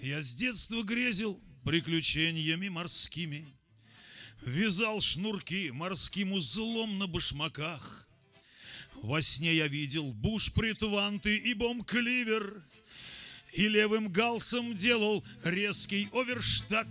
Я с детства грезил приключениями морскими, вязал шнурки морским узлом на башмаках. Во сне я видел буш-притванты и бом-кливер, и левым галсом делал резкий оверштаг.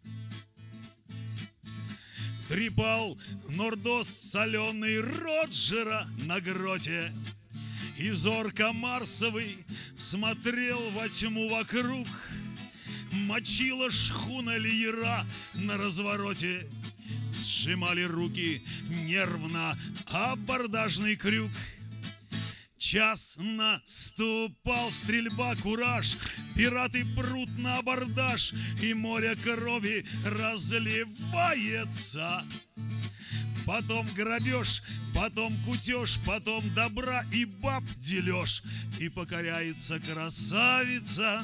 Трепал нордост соленый Роджера на гроте, и зорко Марсовый смотрел во тьму вокруг. Мочила шхуна леера на развороте, сжимали руки нервно абордажный крюк. Час наступал, стрельба, кураж, пираты прут на абордаж, и море крови разливается. Потом грабеж, потом кутеж, потом добра и баб дележ, и покоряется красавица.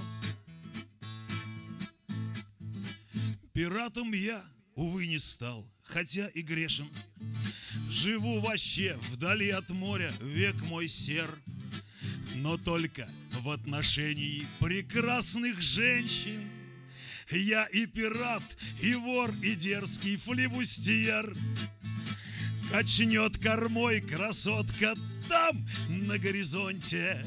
Пиратом я, увы, не стал, хотя и грешен. Живу вообще вдали от моря, век мой сер, но только в отношении прекрасных женщин. Я и пират, и вор, и дерзкий флибустьер. Качнет кормой красотка там, на горизонте,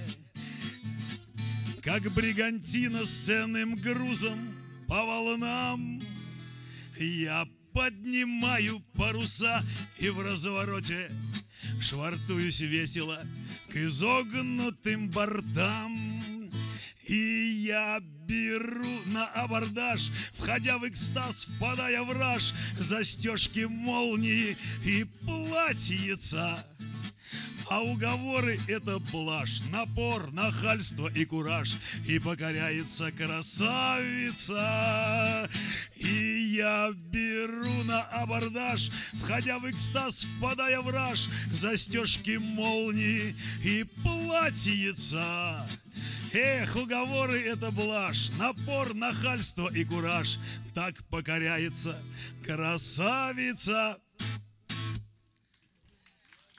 как бригантина с ценным грузом по волнам. Я поднимаю паруса и в развороте швартуюсь весело к изогнутым бортам. И я беру на абордаж, входя в экстаз, впадая в раж, застежки, молнии и платьица. А уговоры — это блажь, напор, нахальство и кураж, и покоряется красавица. И я беру на абордаж, входя в экстаз, впадая в раж, застежки, молнии и платьица. Эх, уговоры — это блажь, напор, нахальство и кураж, так покоряется красавица.